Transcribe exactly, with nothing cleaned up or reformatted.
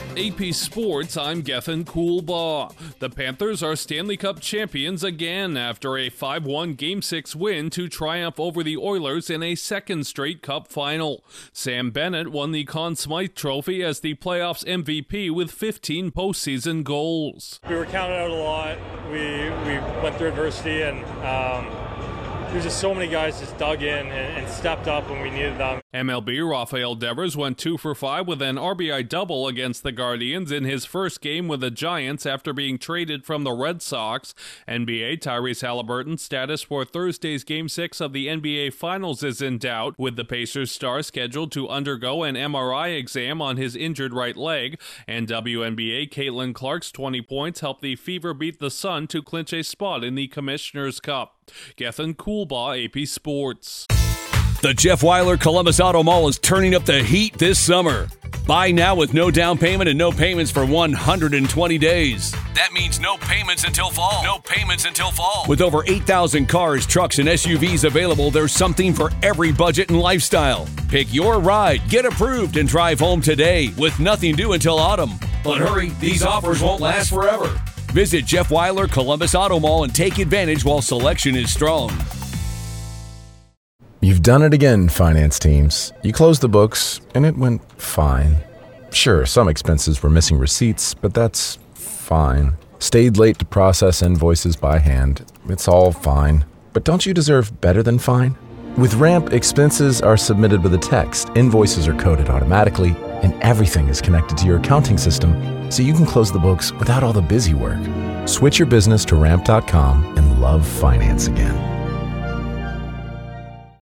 A P Sports, I'm Gethin Coolbaugh. The Panthers are Stanley Cup champions again after a five one Game six win to triumph over the Oilers in a second straight Cup final. Sam Bennett won the Conn Smythe Trophy as the playoffs M V P with fifteen postseason goals. We were counted out a lot. We we went through adversity, and um, there's just so many guys just dug in and, and stepped up when we needed them. M L B Rafael Devers went two for five with an R B I double against the Guardians in his first game with the Giants after being traded from the Red Sox. N B A Tyrese Halliburton's status for Thursday's Game six of the N B A Finals is in doubt, with the Pacers star scheduled to undergo an M R I exam on his injured right leg, and W N B A Caitlin Clark's twenty points helped the Fever beat the Sun to clinch a spot in the Commissioner's Cup. Gethin Coolbaugh, A P Sports. The Jeff Weiler Columbus Auto Mall is turning up the heat this summer. Buy now with no down payment and no payments for one hundred twenty days. That means no payments until fall. No payments until fall. With over eight thousand cars, trucks, and S U Vs available, there's something for every budget and lifestyle. Pick your ride, get approved, and drive home today with nothing due until autumn. But hurry, these offers won't last forever. Visit Jeff Weiler Columbus Auto Mall and take advantage while selection is strong. You've done it again, finance teams. You closed the books, and it went fine. Sure, some expenses were missing receipts, but that's fine. Stayed late to process invoices by hand. It's all fine. But don't you deserve better than fine? With Ramp, expenses are submitted with a text, invoices are coded automatically, and everything is connected to your accounting system, so you can close the books without all the busy work. Switch your business to ramp dot com and love finance again.